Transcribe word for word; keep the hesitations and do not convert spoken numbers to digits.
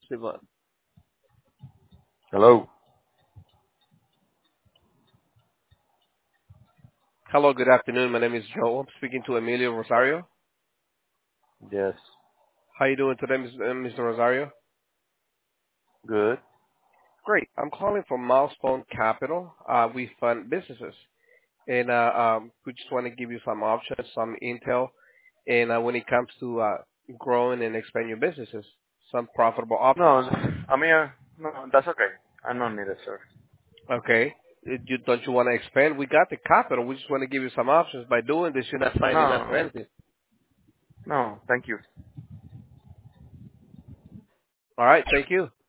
receive one. Hello. Hello, good afternoon. My name is Joe. I'm speaking to Emilio Rosario. Yes. How you doing today, Miz- uh, mister Rosario? Good. Great. I'm calling from Milestone Capital. Uh, we fund businesses, and uh, um, we just want to give you some options, some intel, and uh, when it comes to uh, growing and expanding your businesses, some profitable options. No, I mean, uh, no, that's okay. I don't need it, sir. Okay. Uh, You, don't you want to expand? We got the capital. We just want to give you some options. By doing this, you're not signing up for No, anything. no, thank you. All right. Thank you.